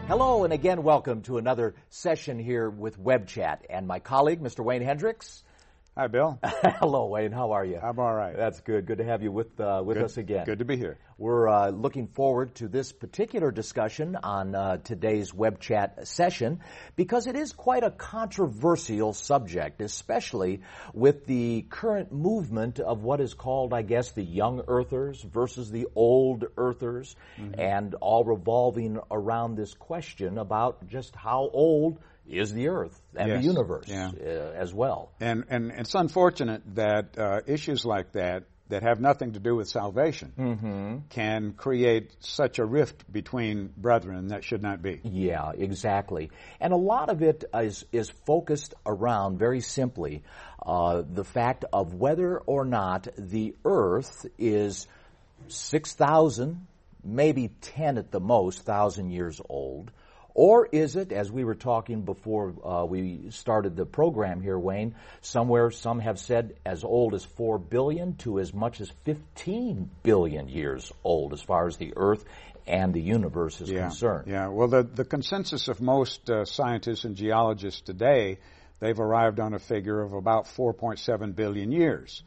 Hello, and again, welcome to another session here with Web Chat. And my colleague, Mr. Wayne Hendricks. Hi, Bill. Hello, Wayne. How are you? I'm all right. That's good. Good to have you with us again. Good to be here. We're looking forward to this particular discussion on today's Web Chat session because it is quite a controversial subject, especially with the current movement of what is called, I guess, the young earthers versus the old earthers, and all revolving around this question about just how old is the Earth and the universe as well. And it's unfortunate that issues like that have nothing to do with salvation can create such a rift between brethren that should not be. Yeah, exactly. And a lot of it is focused around, very simply, the fact of whether or not the Earth is 6,000, maybe 10 at the most, 1,000 years old. Or is it, as we were talking before we started the program here, Wayne, somewhere some have said as old as 4 billion to as much as 15 billion years old as far as the Earth and the universe is concerned. Yeah, well, the consensus of most scientists and geologists today, they've arrived on a figure of about 4.7 billion years.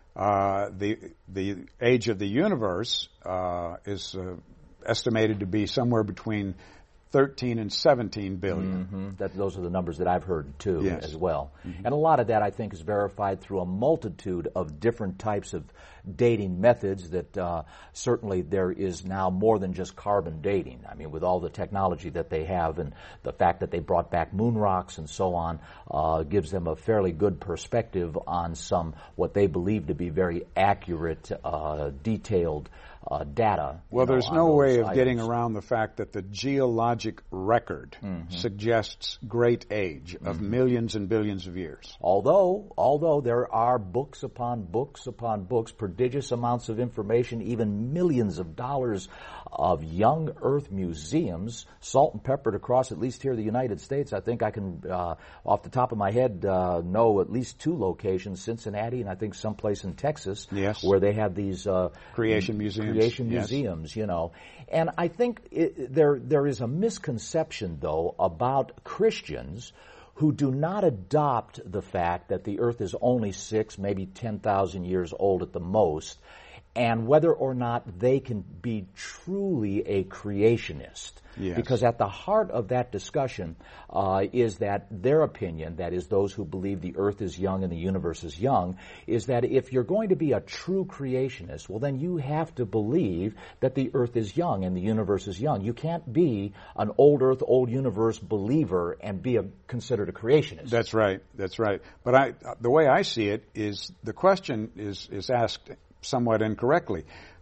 The age of the universe is estimated to be somewhere between 13 and 17 billion. Those are the numbers that I've heard, too, as well. And a lot of that, I think, is verified through a multitude of different types of dating methods that certainly there is now more than just carbon dating. I mean, with all the technology that they have and the fact that they brought back moon rocks and so on gives them a fairly good perspective on some what they believe to be very accurate, detailed data. Well, there's no way of getting around the fact that the geologic record suggests great age of millions and billions of years. Although there are books upon books upon books, prodigious amounts of information, even millions of dollars of young Earth museums, salt and peppered across at least here in the United States. I think I can, off the top of my head, know at least 2 locations, Cincinnati and I think someplace in Texas, where they have these creation museums, you know. And I think there is a misconception, though, about Christians who do not adopt the fact that the Earth is only 6, maybe 10,000 years old at the most, and whether or not they can be truly a creationist. Because at the heart of that discussion is that their opinion, that is those who believe the Earth is young and the universe is young, is that if you're going to be a true creationist, well then you have to believe that the Earth is young and the universe is young. You can't be an old Earth, old universe believer and be considered a creationist. That's right. But the way I see it is the question is asked somewhat incorrectly.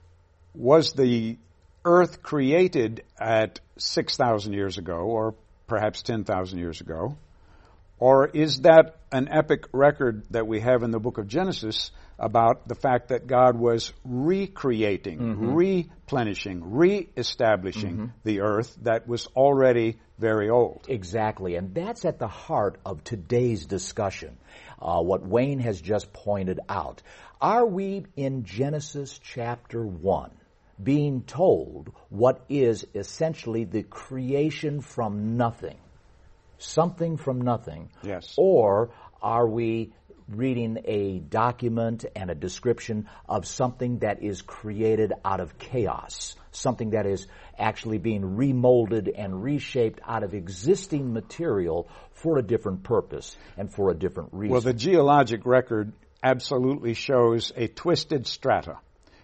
Was the Earth created at 6,000 years ago, or perhaps 10,000 years ago? Or is that an epic record that we have in the book of Genesis about the fact that God was recreating, replenishing, reestablishing the earth that was already very old? Exactly, and that's at the heart of today's discussion, what Wayne has just pointed out. Are we in Genesis chapter 1 being told what is essentially the creation from nothing, something from nothing? Yes. Or are we reading a document and a description of something that is created out of chaos, something that is actually being remolded and reshaped out of existing material for a different purpose and for a different reason? Well, the geologic record absolutely shows a twisted strata,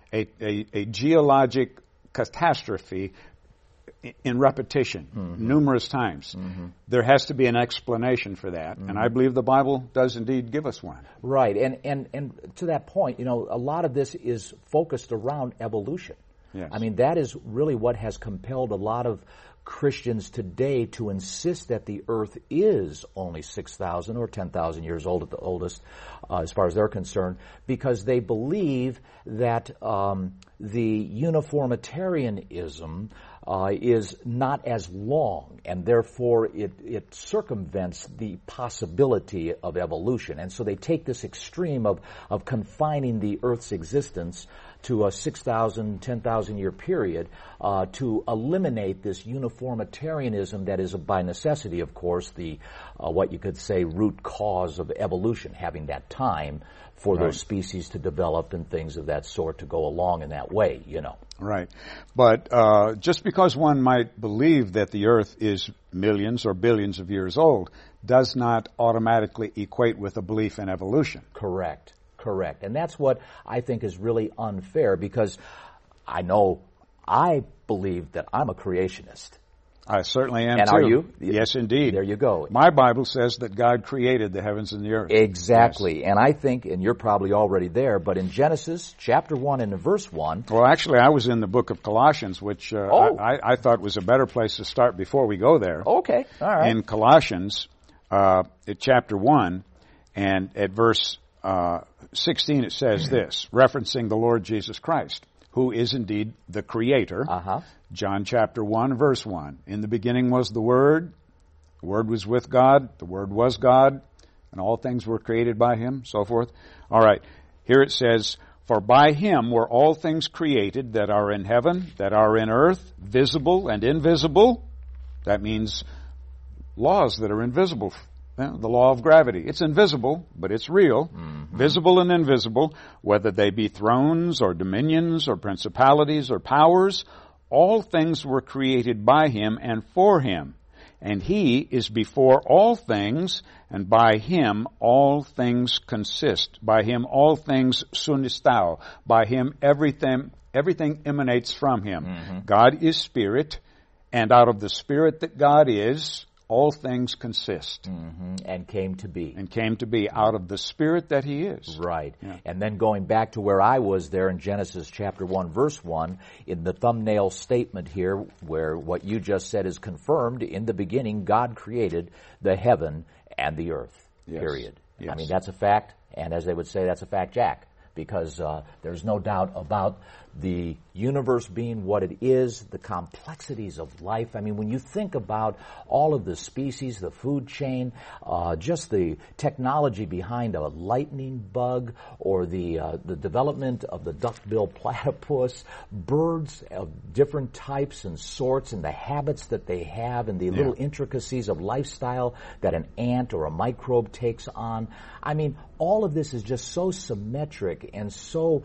a geologic catastrophe in repetition numerous times. There has to be an explanation for that, and I believe the Bible does indeed give us one. Right, and to that point, you know, a lot of this is focused around evolution. Yes. I mean, that is really what has compelled a lot of Christians today to insist that the Earth is only 6,000 or 10,000 years old at the oldest, as far as they're concerned, because they believe that the uniformitarianism is not as long, and therefore it circumvents the possibility of evolution. And so they take this extreme of confining the Earth's existence to a 6,000, 10,000 year period to eliminate this uniformitarianism that is by necessity, of course, the what you could say root cause of evolution, having that time for those species to develop and things of that sort to go along in that way, you know. Right. But just because one might believe that the Earth is millions or billions of years old does not automatically equate with a belief in evolution. Correct. Correct. And that's what I think is really unfair, because I know I believe that I'm a creationist. I certainly am, and too. Are you? Yes, indeed. There you go. My Bible says that God created the heavens and the earth. Exactly. Yes. And I think, and you're probably already there, but in Genesis chapter 1 and verse 1... Well, actually, I was in the book of Colossians, which I thought was a better place to start before we go there. Okay. All right. In Colossians, at chapter 1, and at verse 16, it says this, referencing the Lord Jesus Christ, who is indeed the Creator. John chapter 1, verse 1. In the beginning was the Word was with God, the Word was God, and all things were created by Him, so forth. All right, here it says, for by Him were all things created that are in heaven, that are in earth, visible and invisible. That means laws that are invisible. The law of gravity. It's invisible, but it's real. Mm-hmm. Visible and invisible, whether they be thrones or dominions or principalities or powers, all things were created by Him and for Him. And He is before all things, and by Him all things consist. By Him all things sunistao. By Him everything emanates from Him. Mm-hmm. God is Spirit, and out of the Spirit that God is, all things consist. Mm-hmm. And came to be. And came to be out of the Spirit that He is. Right. Yeah. And then going back to where I was there in Genesis chapter 1, verse 1, in the thumbnail statement here, where what you just said is confirmed, in the beginning God created the heaven and the earth. Yes. Period. Yes. I mean, that's a fact, and as they would say, that's a fact, Jack. Because there's no doubt about the universe being what it is, the complexities of life. I mean, when you think about all of the species, the food chain, just the technology behind a lightning bug, or the development of the duck-billed platypus, birds of different types and sorts, and the habits that they have, and the little intricacies of lifestyle that an ant or a microbe takes on. I mean, all of this is just so symmetric and so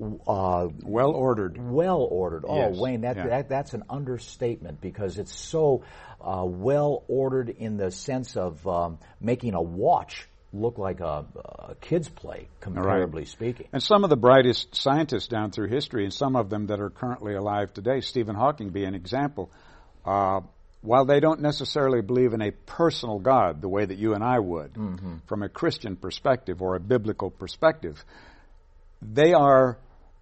well ordered. Well ordered. Oh, yes. Wayne, that's an understatement, because it's so well ordered in the sense of making a watch look like a kid's play, comparably speaking. And some of the brightest scientists down through history, and some of them that are currently alive today, Stephen Hawking being an example, while they don't necessarily believe in a personal God the way that you and I would, mm-hmm. from a Christian perspective or a biblical perspective, they're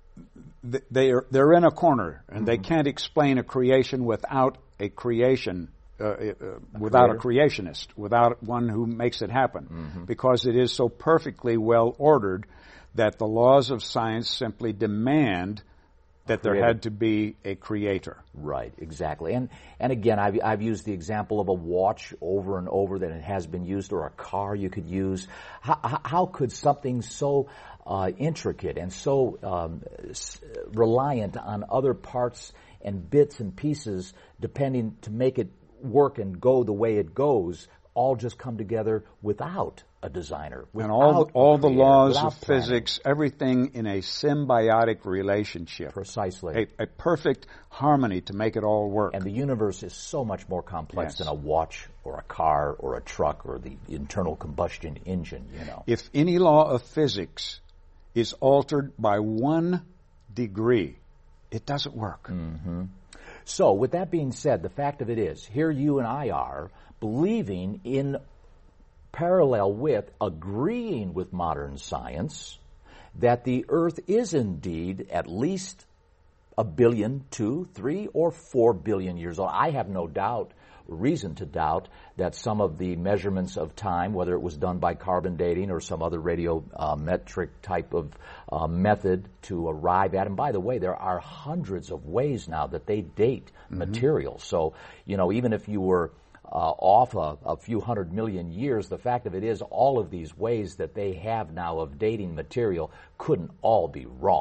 in a corner, and mm-hmm. they can't explain a creation without a creation, without a creationist, without one who makes it happen, mm-hmm. because it is so perfectly well ordered that the laws of science simply demand that there had to be a creator. Right, exactly. And again, I've used the example of a watch over and over, that it has been used, or a car you could use. How could something so intricate and so reliant on other parts and bits and pieces, depending to make it work and go the way it goes, all just come together without a designer, and all the laws of physics, everything in a symbiotic relationship. Precisely. A perfect harmony to make it all work. And the universe is so much more complex than a watch or a car or a truck or the internal combustion engine, you know. If any law of physics is altered by 1 degree, it doesn't work. Mm-hmm. So, with that being said, the fact of it is, here you and I are believing in parallel with, agreeing with modern science, that the earth is indeed at least 1 billion, 2, 3, or 4 billion years old. I have no reason to doubt that some of the measurements of time, whether it was done by carbon dating or some other radiometric type of method to arrive at, and by the way, there are hundreds of ways now that they date mm-hmm. material. So, you know, even if you were off a few 100 million years, the fact of it is, all of these ways that they have now of dating material couldn't all be wrong.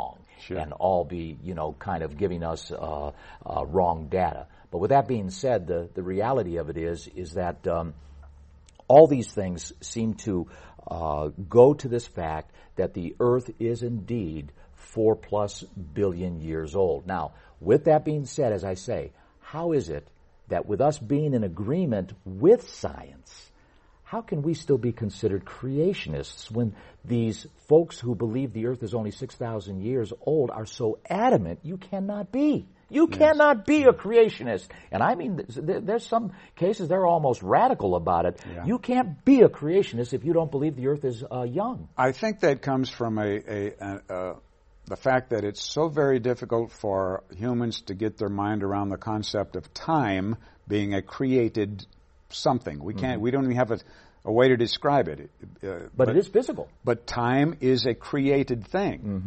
Sure. and all be, kind of giving us wrong data. But with that being said, the reality of it is that all these things seem to go to this fact that the earth is indeed 4+ billion years old. Now, with that being said, as I say, how is it that with us being in agreement with science, how can we still be considered creationists when these folks who believe the earth is only 6,000 years old are so adamant you cannot be? You cannot be a creationist. And I mean, there's some cases they're almost radical about it. Yeah. You can't be a creationist if you don't believe the earth is young. I think that comes from the fact that it's so very difficult for humans to get their mind around the concept of time being a created something. We can't. We don't even have a way to describe it. But it is physical. But time is a created thing.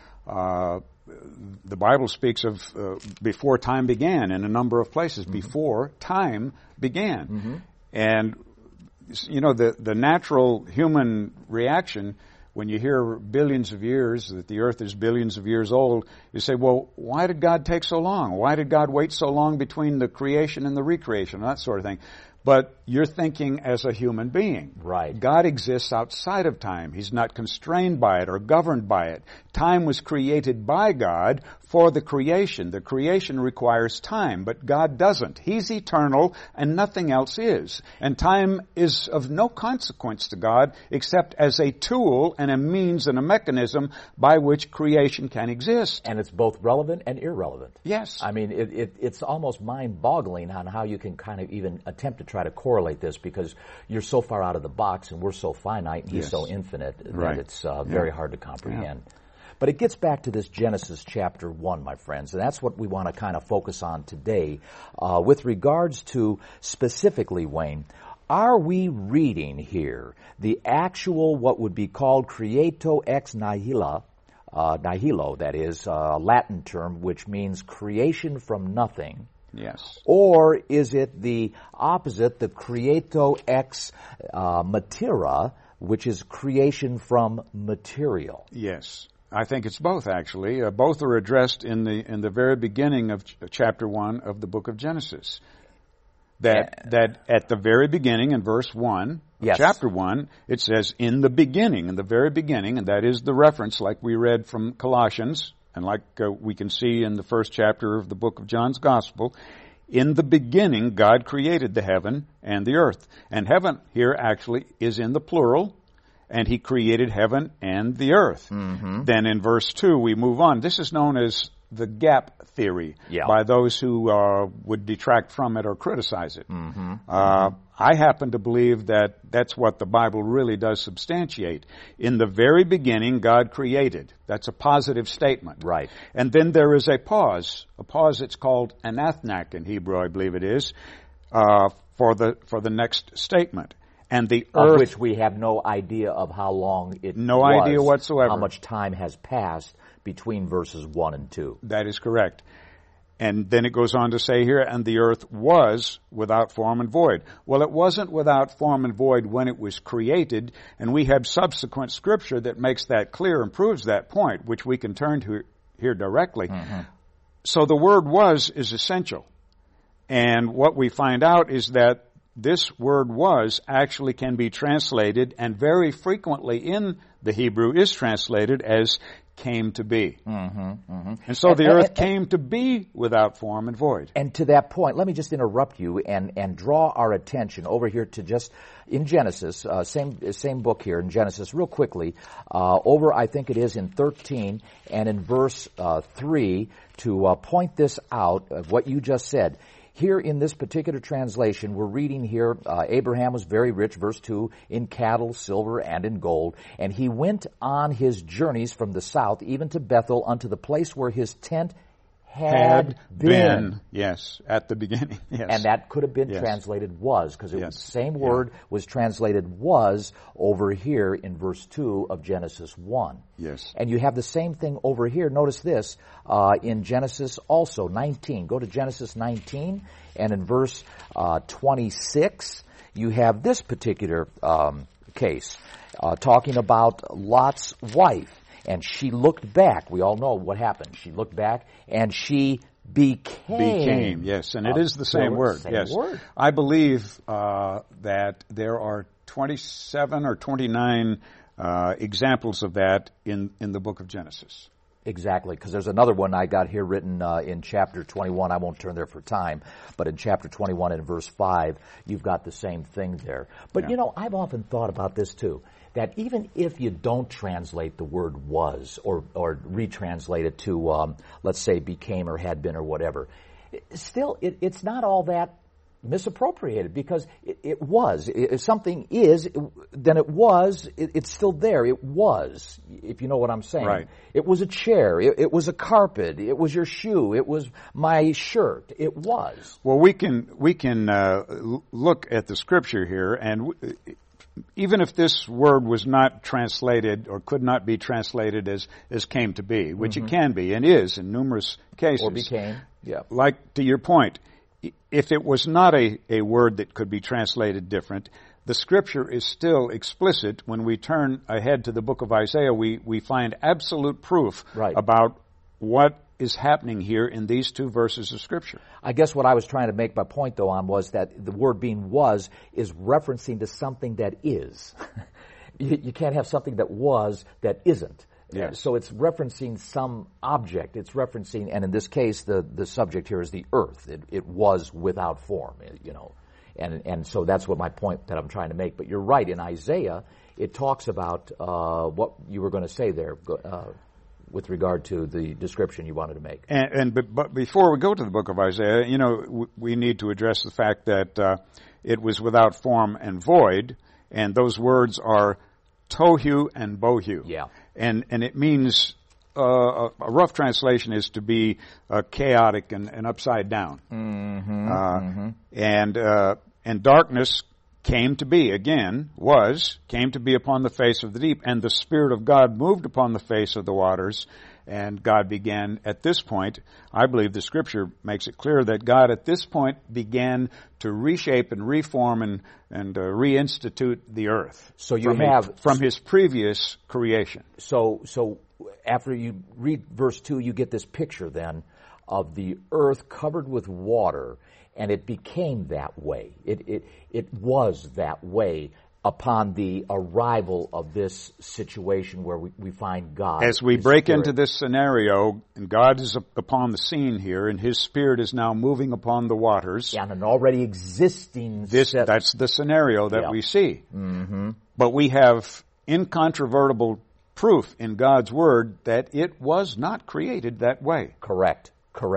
The Bible speaks of before time began in a number of places. Before time began, and the natural human reaction when you hear billions of years, that the earth is billions of years old, you say, well, why did God take so long? Why did God wait so long between the creation and the recreation, that sort of thing? But you're thinking as a human being. Right. God exists outside of time. He's not constrained by it or governed by it. Time was created by God for the creation. The creation requires time, but God doesn't. He's eternal and nothing else is. And time is of no consequence to God except as a tool and a means and a mechanism by which creation can exist. And it's both relevant and irrelevant. Yes. I mean, it's almost mind-boggling on how you can kind of even attempt to try to correlate this, because you're so far out of the box and we're so finite and He's so infinite that it's very hard to comprehend. Yeah. But it gets back to this Genesis chapter 1, my friends, and that's what we want to kind of focus on today. With regards to specifically, Wayne, are we reading here the actual, what would be called creato ex nihilo, that is a Latin term which means creation from nothing? Yes. Or is it the opposite, the creato ex materia, which is creation from material? Yes. I think it's both, actually. Both are addressed in the very beginning of chapter 1 of the book of Genesis. That at the very beginning, in verse 1, chapter 1, it says, in the very beginning, and that is the reference like we read from Colossians, and like we can see in the first chapter of the book of John's Gospel. In the beginning, God created the heaven and the earth. And heaven here actually is in the plural, and He created heaven and the earth. Mm-hmm. Then in verse 2, we move on. This is known as the gap theory by those who would detract from it or criticize it. Mm-hmm. I happen to believe that that's what the Bible really does substantiate. In the very beginning, God created. That's a positive statement. Right. And then there is a pause. A pause that's called anathnak in Hebrew, I believe it is, for the next statement. And the earth, of which we have no idea of how long it no was, idea whatsoever. How much time has passed between verses 1 and 2. That is correct. And then it goes on to say here, and the earth was without form and void. Well, it wasn't without form and void when it was created, and we have subsequent scripture that makes that clear and proves that point, which we can turn to here directly. Mm-hmm. So the word was is essential. And what we find out is that this word was actually can be translated, and very frequently in the Hebrew is translated as came to be. Mm-hmm, mm-hmm. And so the earth came to be without form and void. And to that point, let me just interrupt you and draw our attention over here to just in Genesis, same book here in Genesis, real quickly, over I think it is in 13 and in verse 3 to point this out of what you just said. Here in this particular translation, we're reading here, Abraham was very rich, verse 2, in cattle, silver, and in gold. And he went on his journeys from the south, even to Bethel, unto the place where his tent had been. Yes, at the beginning. Yes. And that could have been translated was, because the same word was translated was over here in verse 2 of Genesis 1. Yes. And you have the same thing over here. Notice this in Genesis also, 19. Go to Genesis 19, and in verse 26, you have this particular case, talking about Lot's wife. And she looked back. We all know what happened. She looked back, and she became. Yes, and it is the same word. Yes, I believe that there are 27 or 29 examples of that in the book of Genesis. Exactly, because there's another one I got here written in chapter 21. I won't turn there for time, but in chapter 21 and verse 5, you've got the same thing there. But, you know, I've often thought about this, too, that even if you don't translate the word was or retranslate it to, let's say, became or had been or whatever, still, it's not all that misappropriated, because it was. If something is, then it was. It's still there. It was, if you know what I'm saying. Right. It was a chair. It was a carpet. It was your shoe. It was my shirt. It was. Well, we can look at the scripture here, and even if this word was not translated or could not be translated as came to be, which it can be and is in numerous cases. Or became, yeah. Like, to your point, if it was not a word that could be translated different, the scripture is still explicit. When we turn ahead to the book of Isaiah, we find absolute proof about what is happening here in these two verses of scripture. I guess what I was trying to make my point, though, on was that the word being was is referencing to something that is. You can't have something that was that isn't. Yes. So it's referencing some object. It's referencing, and in this case, the subject here is the earth. It was without form, you know. And so that's what my point that I'm trying to make. But you're right. In Isaiah, it talks about what you were going to say there with regard to the description you wanted to make. But before we go to the book of Isaiah, you know, we need to address the fact that it was without form and void, and those words are tohu and bohu. Yeah. And it means, a rough translation is to be chaotic and upside down. And darkness came to be, again, came to be upon the face of the deep, and the Spirit of God moved upon the face of the waters, and God began, at this point, I believe the Scripture makes it clear that God at this point began to reshape and reform and reinstitute the earth. So you have from His previous creation. So after you read verse 2, you get this picture then of the earth covered with water, and it became that way. It was that way upon the arrival of this situation where we find God. As we break into this scenario, and God is upon the scene here, and His Spirit is now moving upon the waters. And an already existing... That's the scenario that we see. Mm-hmm. But we have incontrovertible proof in God's Word that it was not created that way. Correct.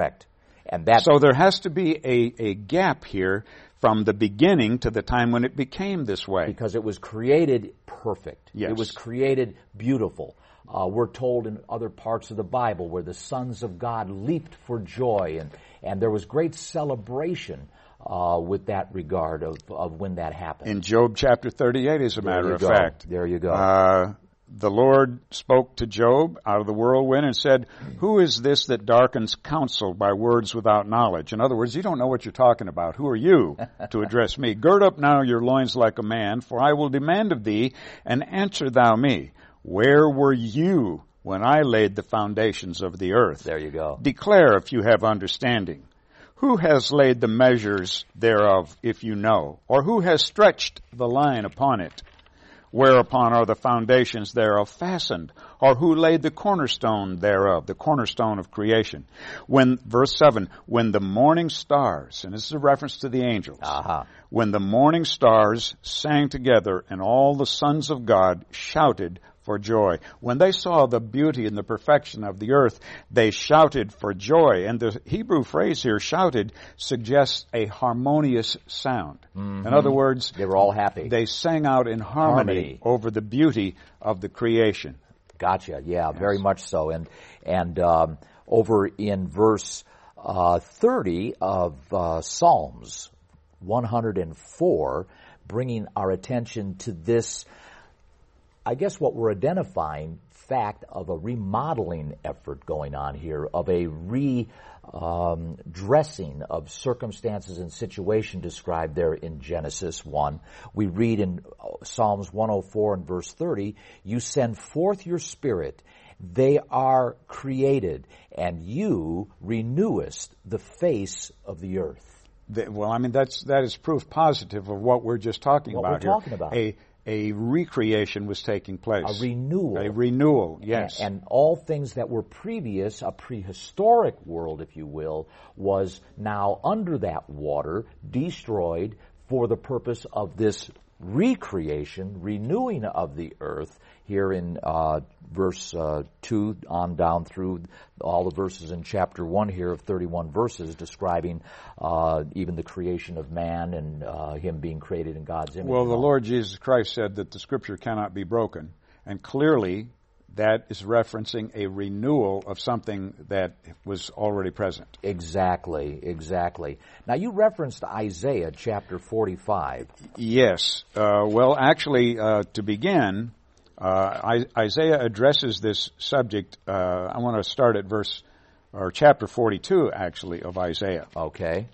And so there has to be a gap here from the beginning to the time when it became this way. Because it was created perfect. Yes. It was created beautiful. We're told in other parts of the Bible where the sons of God leaped for joy, and there was great celebration with that regard of when that happened. In Job chapter 38, as a matter of fact. There you go. The Lord spoke to Job out of the whirlwind and said, "Who is this that darkens counsel by words without knowledge?" In other words, you don't know what you're talking about. Who are you to address me? "Gird up now your loins like a man, for I will demand of thee, and answer thou me. Where were you when I laid the foundations of the earth?" There you go. "Declare if you have understanding. Who has laid the measures thereof, if you know? Or who has stretched the line upon it? Whereupon are the foundations thereof fastened? Or who laid the cornerstone thereof, the cornerstone of creation?" Verse 7, when the morning stars, and this is a reference to the angels, when the morning stars sang together and all the sons of God shouted for joy. When they saw the beauty and the perfection of the earth, they shouted for joy. And the Hebrew phrase here, shouted, suggests a harmonious sound. Mm-hmm. In other words, they were all happy. They sang out in harmony over the beauty of the creation. Gotcha. Yeah, yes. Very much so. And over in verse 30 of Psalms 104, bringing our attention to this, I guess what we're identifying fact of a remodeling effort going on here, of a dressing of circumstances and situation described there in Genesis 1. We read in Psalms 104 and verse 30, you send forth your Spirit, they are created, and you renewest the face of the earth. Well, I mean, that is proof positive of what we're just talking about here. What we're talking about. A recreation was taking place. A renewal. A renewal, yes. And all things that were previous, a prehistoric world, if you will, was now under that water, destroyed for the purpose of this recreation, renewing of the earth, here in verse 2 on down through all the verses in chapter 1 here of 31 verses describing even the creation of man and him being created in God's image. Well, the Lord Jesus Christ said that the Scripture cannot be broken, and clearly that is referencing a renewal of something that was already present. Exactly. Now, you referenced Isaiah chapter 45. Yes. Well, actually, to begin, Isaiah addresses this subject. I want to start at chapter 42, actually, of Isaiah. Okay.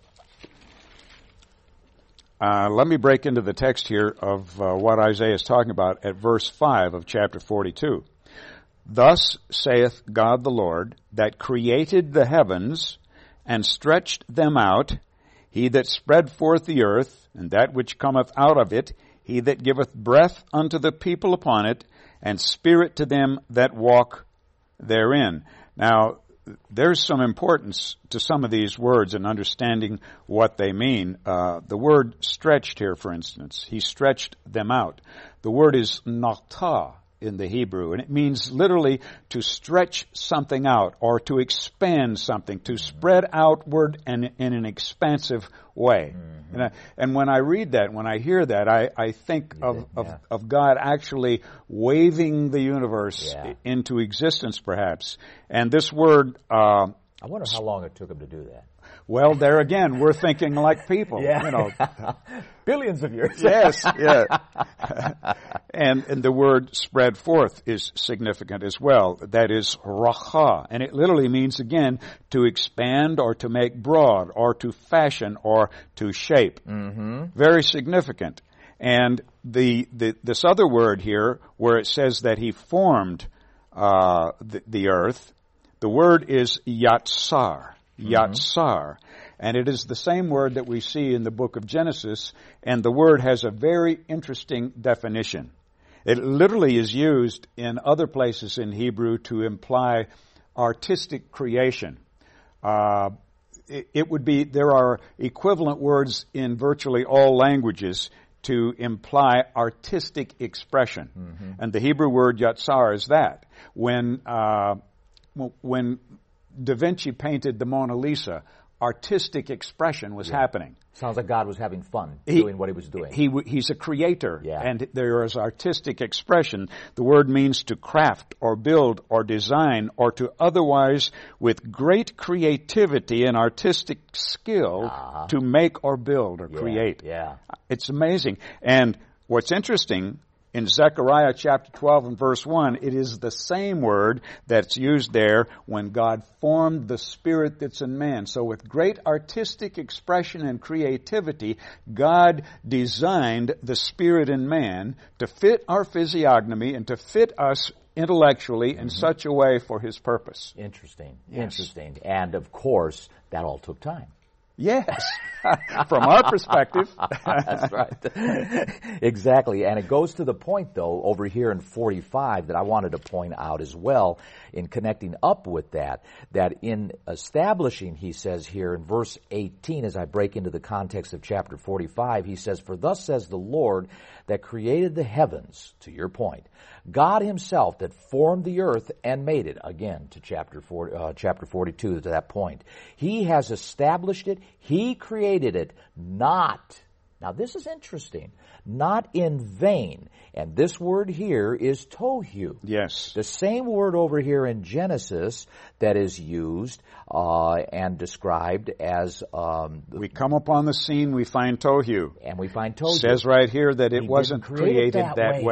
Let me break into the text here of what Isaiah is talking about at verse 5 of chapter 42. Thus saith God the Lord, that created the heavens and stretched them out, he that spread forth the earth, and that which cometh out of it, he that giveth breath unto the people upon it, and spirit to them that walk therein. Now, there's some importance to some of these words in understanding what they mean. The word stretched here, for instance, he stretched them out. The word is natah in the Hebrew, and it means literally to stretch something out or to expand something, to spread outward and in an expansive way. Mm-hmm. And when I read that, when I hear that, I think of God actually waving the universe into existence, perhaps. And this word... I wonder how long it took him to do that. Well, there again, we're thinking like people, Billions of years. Yes, yeah. And the word spread forth is significant as well. That is racha. And it literally means, again, to expand or to make broad or to fashion or to shape. Mm-hmm. Very significant. And this other word here, where it says that he formed the earth, the word is yatsar. Yatsar. And it is the same word that we see in the book of Genesis, and the word has a very interesting definition. It literally is used in other places in Hebrew to imply artistic creation. It would be, there are equivalent words in virtually all languages to imply artistic expression. Mm-hmm. And the Hebrew word yatsar is that. When Da Vinci painted the Mona Lisa, artistic expression was happening. Sounds like God was having fun doing what he was doing. He's a creator, and there is artistic expression. The word means to craft or build or design or to otherwise, with great creativity and artistic skill, to make or build or create. Yeah. It's amazing. And what's interesting, in Zechariah chapter 12 and verse 1, it is the same word that's used there when God formed the spirit that's in man. So with great artistic expression and creativity, God designed the spirit in man to fit our physiognomy and to fit us intellectually in such a way for his purpose. Interesting. And of course, that all took time. Yes, from our perspective. That's right. Exactly. And it goes to the point, though, over here in 45 that I wanted to point out as well in connecting up with that in establishing, he says here in verse 18, as I break into the context of chapter 45, he says, "For thus says the Lord that created the heavens," to your point, "God himself that formed the earth and made it," again to chapter 42 to that point. "He has established it, he created it, not," now this is interesting, "not in vain." And this word here is tohu. Yes. The same word over here in Genesis that is used and described as... we come upon the scene, we find tohu. And we find tohu. It says right here that it wasn't created that way.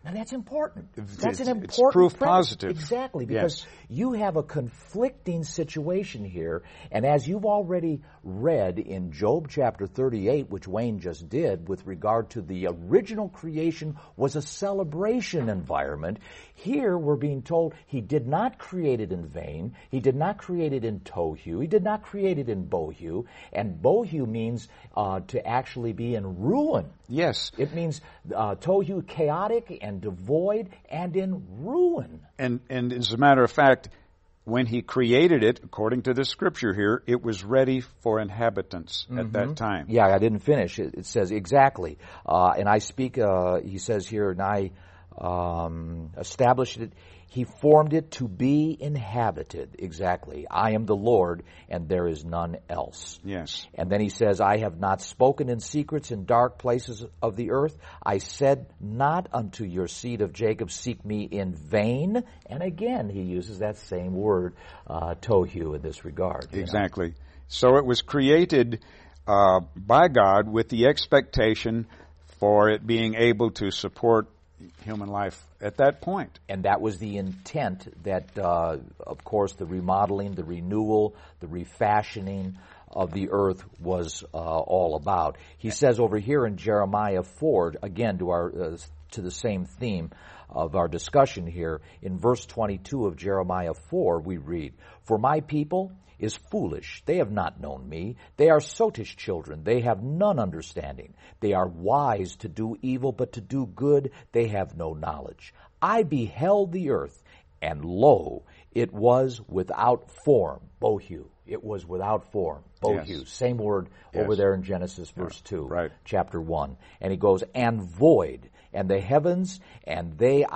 Now that's important. It's- That's an it's important proof premise. positive. Exactly, because Yes. you have a conflicting situation here, and as you've already read in Job chapter 38, which Wayne just did, with regard to the original creation was a celebration environment, here we're being told he did not create it in vain, he did not create it in tohu, he did not create it in bohu, and bohu means to actually be in ruin. Yes. It means tohu, chaotic and devoid and in ruin. And as a matter of fact, when he created it, according to this scripture here, it was ready for inhabitants at that time. Yeah, I didn't finish. It says exactly. And I speak, he says here, and I established it. He formed it to be inhabited. Exactly. I am the Lord, and there is none else. Yes. And then he says, I have not spoken in secrets in dark places of the earth. I said not unto your seed of Jacob, seek me in vain. And again, he uses that same word, tohu, in this regard. Exactly. So it was created by God with the expectation for it being able to support human life at that point. And that was the intent that, of course, the remodeling, the renewal, the refashioning of the earth was all about. He says over here in Jeremiah 4, again to the same theme of our discussion here, in verse 22 of Jeremiah 4, we read, For my people is foolish. They have not known me. They are sotish children. They have none understanding. They are wise to do evil, but to do good they have no knowledge. I beheld the earth, and lo, it was without form. Bohu. It was without form. Bohu. Yes. Same word over there in Genesis verse 2, right. chapter 1. And he goes, and void. And the heavens, and they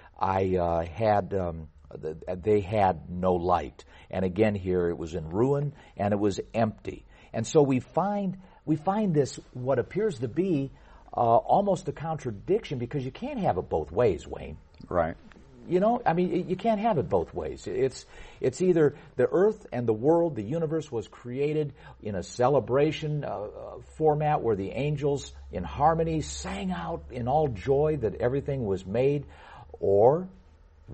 had no light. And again here it was in ruin and it was empty. And so we find this, what appears to be almost a contradiction, because you can't have it both ways, Wayne. Right. You know, I mean, you can't have it both ways. It's either the earth and the world, the universe was created in a celebration format where the angels in harmony sang out in all joy that everything was made, or it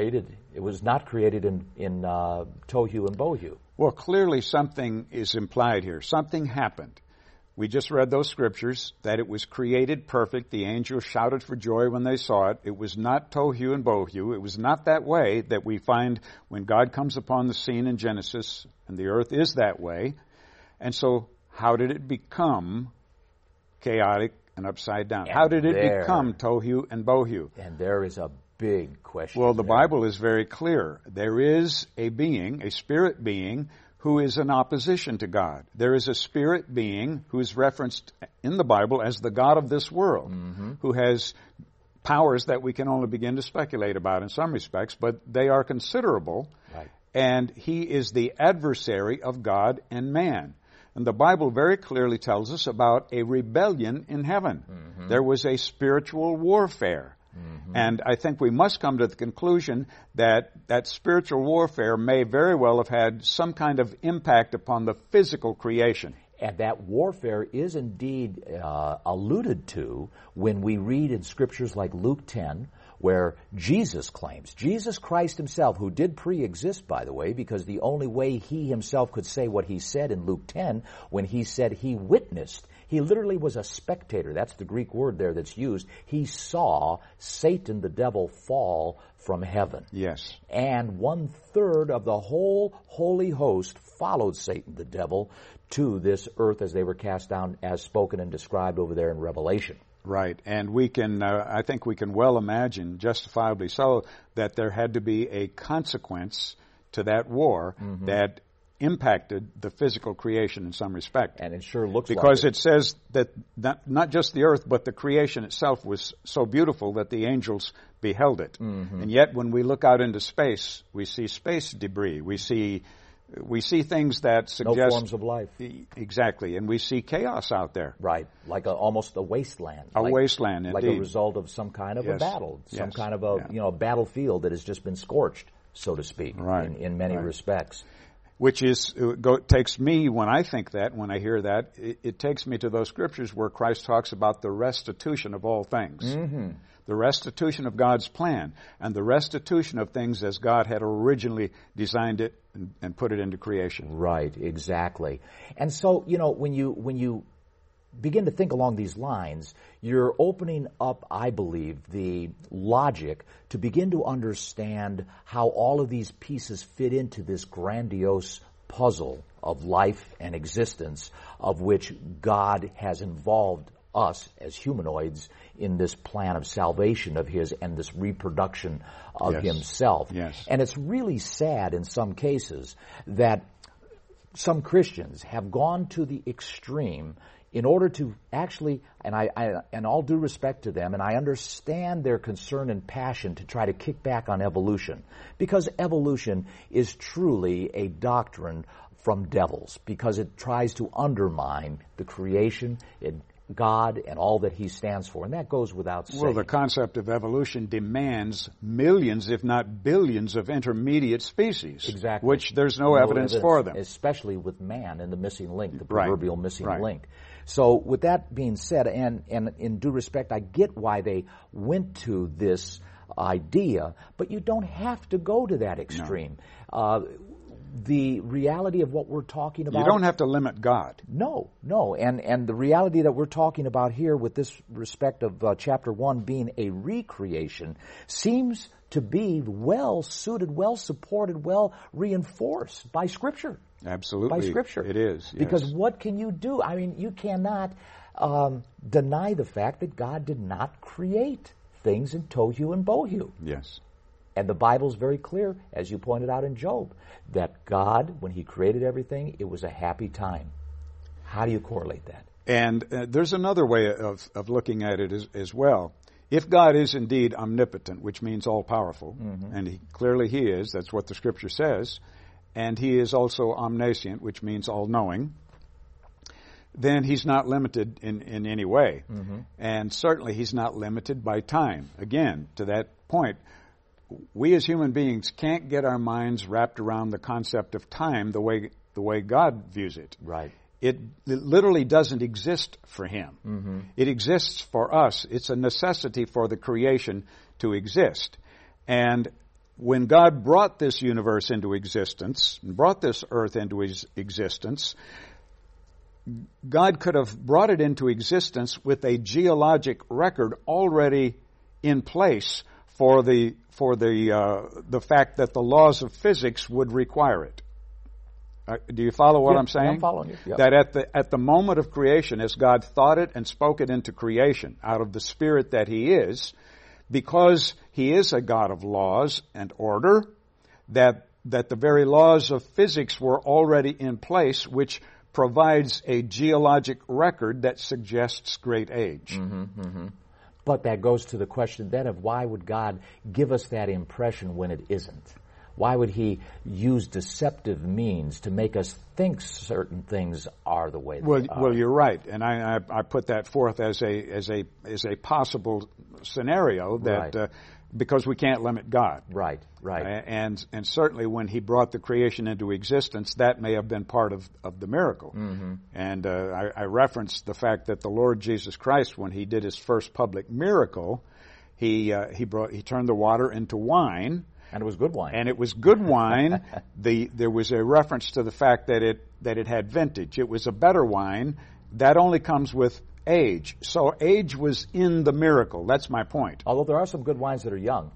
was not created in tohu and bohu. Well, clearly something is implied here. Something happened. We just read those scriptures, that it was created perfect. The angels shouted for joy when they saw it. It was not tohu and bohu. It was not that way that we find when God comes upon the scene in Genesis, and the earth is that way. And so how did it become chaotic and upside down? How did it become tohu and bohu? And there is a big question. Well, the Bible is very clear. There is a being, a spirit being, who is in opposition to God. There is a spirit being who is referenced in the Bible as the God of this world, who has powers that we can only begin to speculate about in some respects, but they are considerable. Right. And he is the adversary of God and man. And the Bible very clearly tells us about a rebellion in heaven. There was a spiritual warfare. And I think we must come to the conclusion that that spiritual warfare may very well have had some kind of impact upon the physical creation. And that warfare is indeed alluded to when we read in scriptures like Luke 10, where Jesus claims, Jesus Christ himself, who did pre-exist, by the way, because the only way he himself could say what he said in Luke 10, when he said he witnessed, he literally was a spectator. That's the Greek word there that's used. He saw Satan, the devil, fall from heaven. Yes. And 1/3 of the whole holy host followed Satan, the devil, to this earth as they were cast down, as spoken and described over there in Revelation. Right. And we can, I think we can well imagine, justifiably so, that there had to be a consequence to that war that impacted the physical creation in some respect. And it sure looks because like it says that not just the earth, but the creation itself was so beautiful that the angels beheld it. And yet when we look out into space, we see space debris. We see things that suggest no forms of life. Exactly. And we see chaos out there. Right. Like almost a wasteland. A wasteland, indeed. Like a result of some kind of a battle. Some kind of a battlefield that has just been scorched, so to speak, in many respects. Which takes me, when I think that, when I hear that, it takes me to those scriptures where Christ talks about the restitution of all things. The the restitution of God's plan, and the restitution of things as God had originally designed it and put it into creation. Right, exactly. And so, when you begin to think along these lines, you're opening up, I believe, the logic to begin to understand how all of these pieces fit into this grandiose puzzle of life and existence, of which God has involved us as humanoids in this plan of salvation of His and this reproduction of Himself. Yes. And it's really sad in some cases that some Christians have gone to the extreme in order to actually, and all due respect to them, and I understand their concern and passion to try to kick back on evolution, because evolution is truly a doctrine from devils, because it tries to undermine the creation, God, and all that He stands for, and that goes without saying. Well, the concept of evolution demands millions, if not billions, of intermediate species, exactly, which there's no evidence for them. Especially with man and the missing link, the proverbial missing Right. link. So with that being said, and in due respect, I get why they went to this idea, but you don't have to go to that extreme. No. The reality of what we're talking about... You don't have to limit God. No. And the reality that we're talking about here with this respect of chapter 1 being a recreation seems to be well suited, well supported, well reinforced by Scripture. Absolutely. By Scripture. It is, yes. Because what can you do? I mean, you cannot deny the fact that God did not create things in tohu and bohu. Yes. And the Bible's very clear, as you pointed out in Job, that God, when He created everything, it was a happy time. How do you correlate that? And there's another way of looking at it as well. If God is indeed omnipotent, which means all-powerful, and clearly He is, that's what the Scripture says, and He is also omniscient, which means all-knowing, then He's not limited in any way. And certainly He's not limited by time. Again, to that point, we as human beings can't get our minds wrapped around the concept of time the way God views it. Right. It literally doesn't exist for Him. It exists for us. It's a necessity for the creation to exist. And when God brought this universe into existence, brought this earth into existence, God could have brought it into existence with a geologic record already in place for the fact that the laws of physics would require it. Do you follow what I'm saying? I'm following you. Yep. That at the moment of creation, as God thought it and spoke it into creation, out of the Spirit that He is, because He is a God of laws and order, that the very laws of physics were already in place, which provides a geologic record that suggests great age. But that goes to the question then of why would God give us that impression when it isn't? Why would He use deceptive means to make us think certain things are the way they are? Well, you're right, and I put that forth as a possible scenario that because we can't limit God. Right. And certainly when He brought the creation into existence, that may have been part of the miracle. And I referenced the fact that the Lord Jesus Christ, when He did His first public miracle, He turned the water into wine. And it was good wine. And it was good wine. There was a reference to the fact that it had vintage. It was a better wine. That only comes with age. So age was in the miracle. That's my point. Although there are some good wines that are young.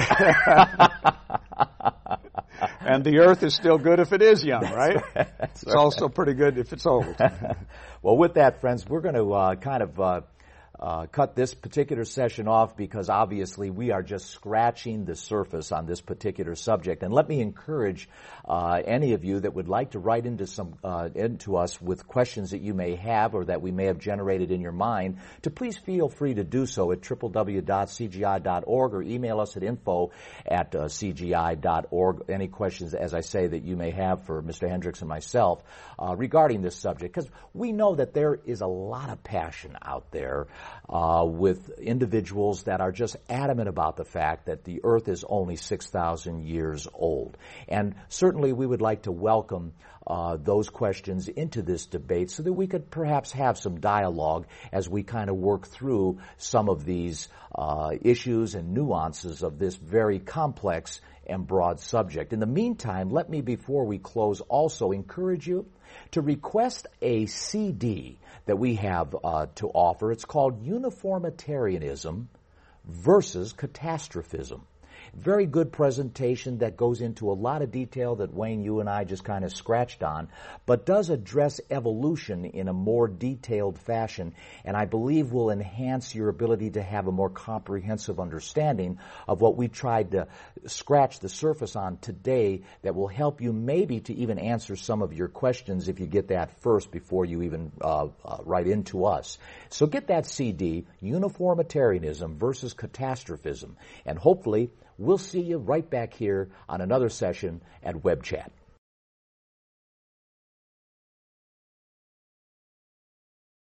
And the earth is still good if it is young, right? That's it's also pretty good if it's old. Well, with that, friends, we're going to kind of cut this particular session off because obviously we are just scratching the surface on this particular subject. And let me encourage any of you that would like to write into us with questions that you may have or that we may have generated in your mind to please feel free to do so at www.cgi.org or email us at info@cgi.org. Any questions, as I say, that you may have for Mr. Hendricks and myself regarding this subject, because we know that there is a lot of passion out there with individuals that are just adamant about the fact that the earth is only 6,000 years old. And certainly we would like to welcome those questions into this debate so that we could perhaps have some dialogue as we kind of work through some of these issues and nuances of this very complex and broad subject. In the meantime, let me, before we close, also encourage you to request a CD that we have to offer. It's called Uniformitarianism versus Catastrophism. Very good presentation that goes into a lot of detail that, Wayne, you and I just kind of scratched on, but does address evolution in a more detailed fashion, and I believe will enhance your ability to have a more comprehensive understanding of what we tried to scratch the surface on today that will help you maybe to even answer some of your questions if you get that first before you even write into us. So get that CD, Uniformitarianism versus Catastrophism, and hopefully we'll see you right back here on another session at Web Chat.